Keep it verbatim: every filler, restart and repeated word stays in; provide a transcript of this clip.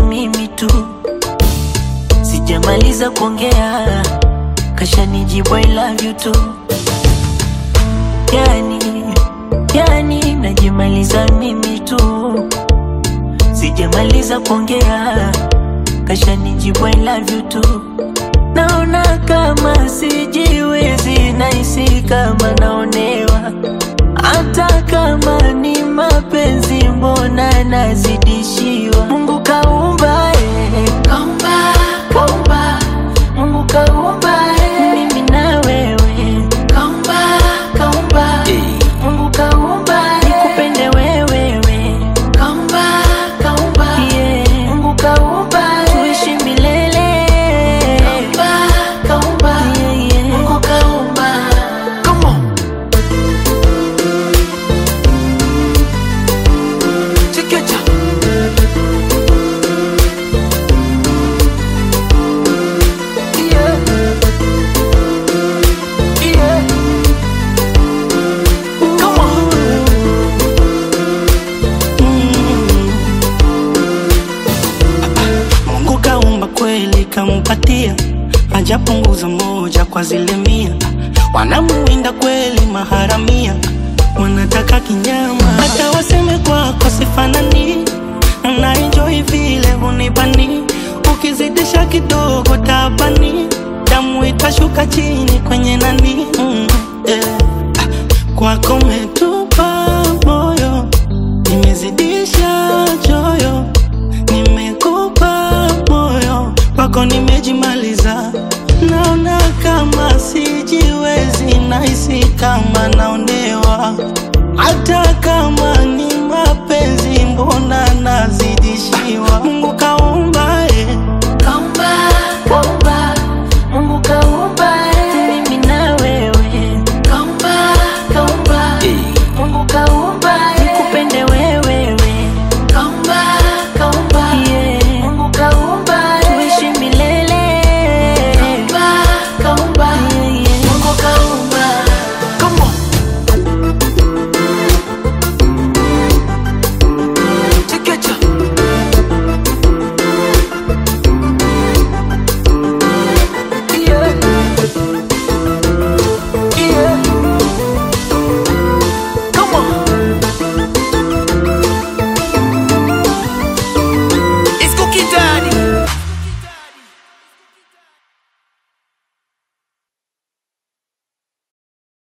mimi tu. Sijamaliza kuongea kashanijibu I love you too. Yani, yani najimaliza mimi tu. Sijamaliza kuongea kashanijibu I love you too. Naona kama sijiwezi, nahisi kama naonewa. Hata kama ni mapenzi mbona nazidishiwa. Mungu kaumba eh, kaumba, kaumba. Mungu kaumba eh, mimi na wewe. Kaumba, kaumba eh. Mungu kaumba eh, nikupende wewe. Kaumba, kaumba yeah. Mungu kaumba eh, tuishi milele. Kaumba, kaumba yeah, yeah. Mungu kaumba. Come on. Chikicha. Yeah. Yeah. Come on. Mm. Mungu kaumba kweli kampatia, hajapunguza moja kwa zile mia. Wanamuinda kweli maharamia, wanataka kinyama. Hata waseme kwako sifanani, na enjoy vile hunibani. Ukizidisha kidogo tabani, damu itashuka chini.